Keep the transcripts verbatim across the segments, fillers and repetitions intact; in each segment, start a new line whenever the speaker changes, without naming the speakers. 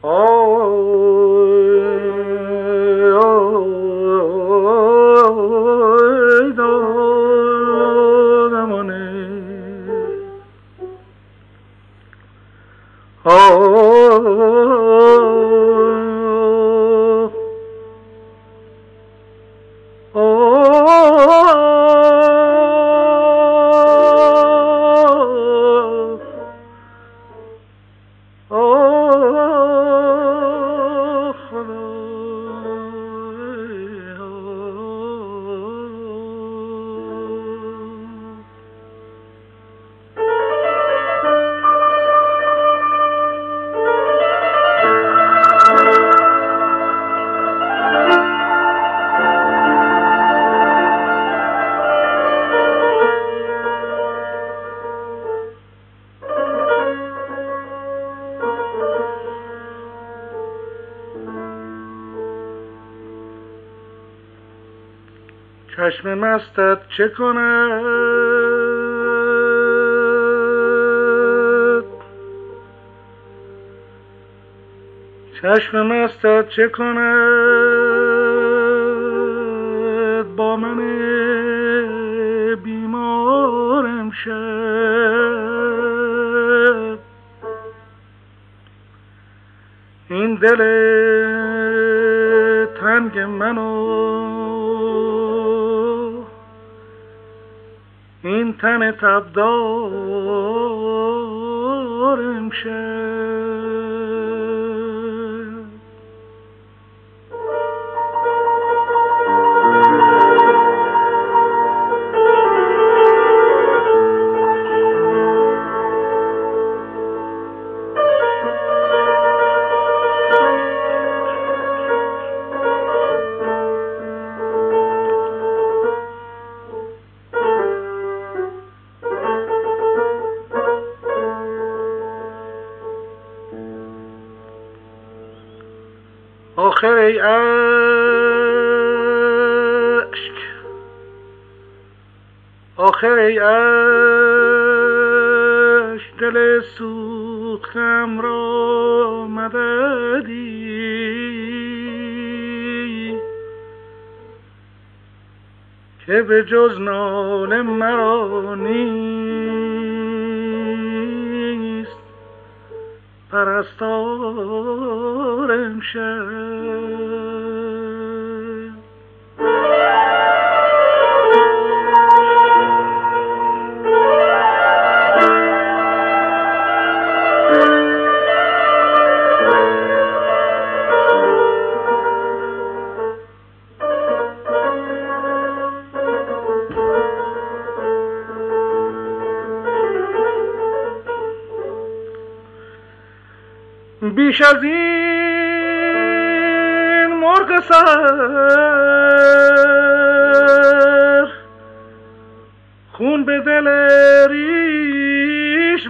چشم مستت چه کند، چشم مستت چه کند با من بیمار امشب. این دل تنگ منو، این تن تبدار امشب. آخر ای عشق، آخر ای عشق، دل سوختم را مددی که به جز ناله مرا نیست پرستار امشب. بیش از این مرغ سر خون به دل ریش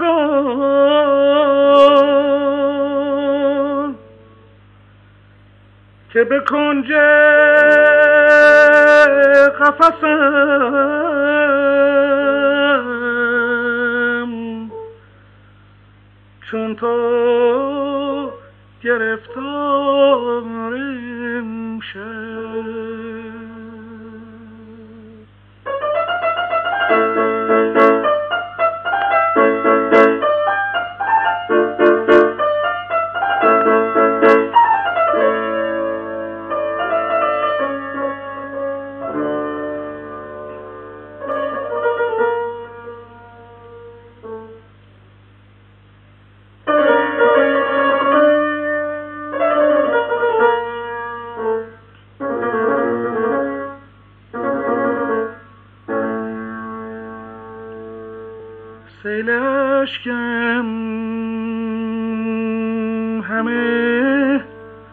مکن که به کنج قفسم چون تو گرفتار امشب. سیل اشکم همه،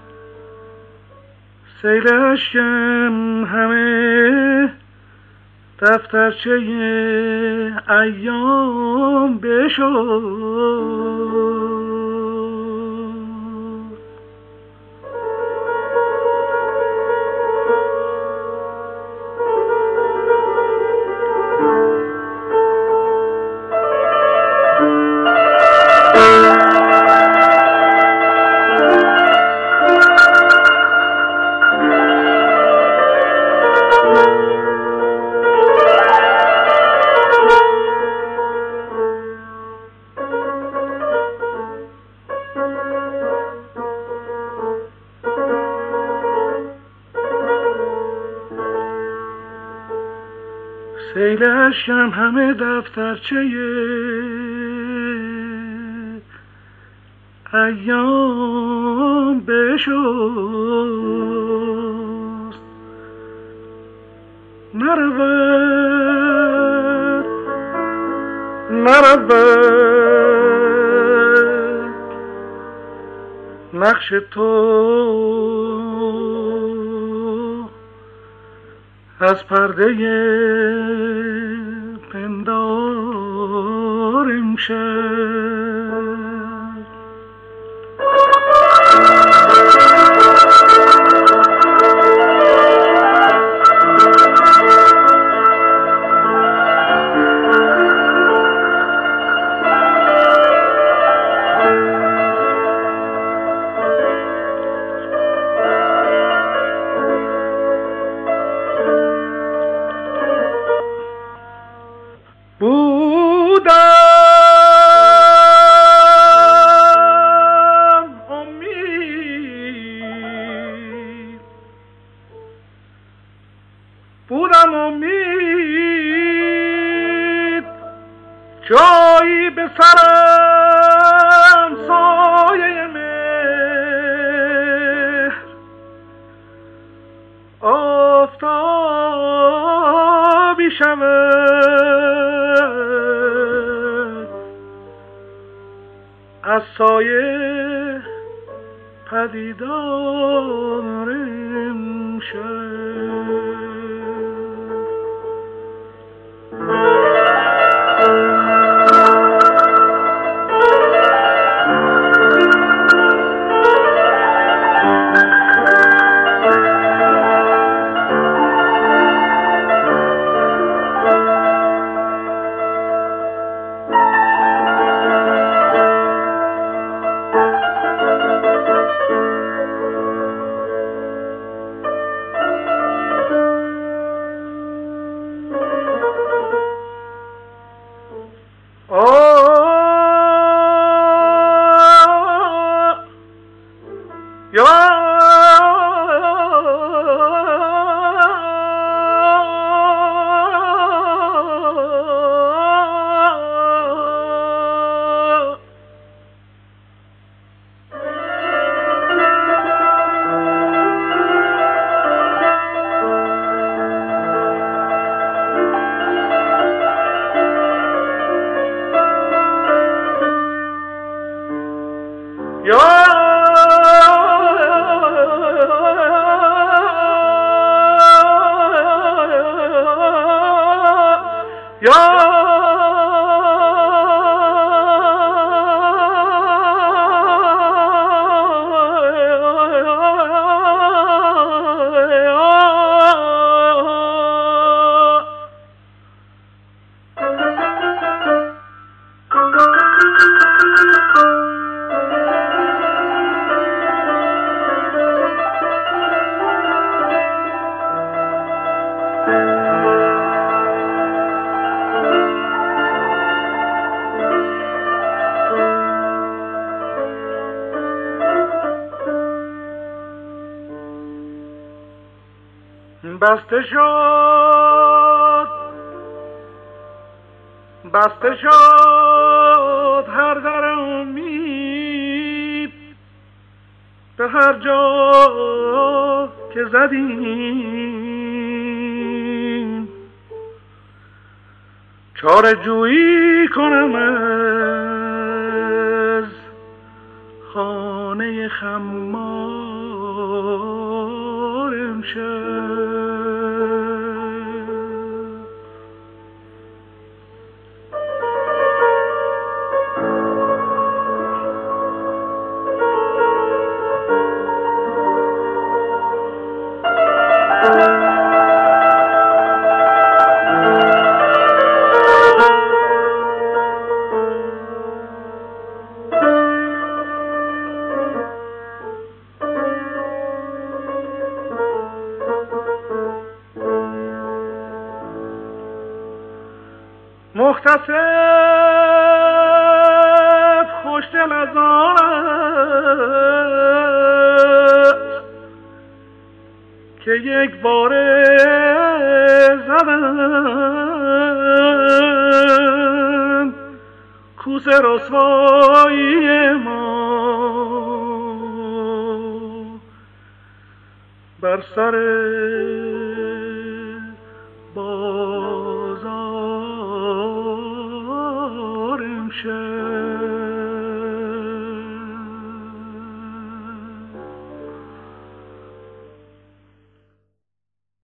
سیل اشکم همه دفترچه ایام بشد. سیل اشکم همه دفترچه ایام بشست. نرود نرود نقش تو از پرده پندار امشب. بودم امید جایی به سرم سایه مهر آفتابی شود از سایه پدیدار امشب. بسته شد بسته شد هر در امید به هر جا که زدیم چاره جویی کنم از خانه خمار امشب. محتسب خوشدل از آن است که یک باره زدم روز رسوایی ما بر سر با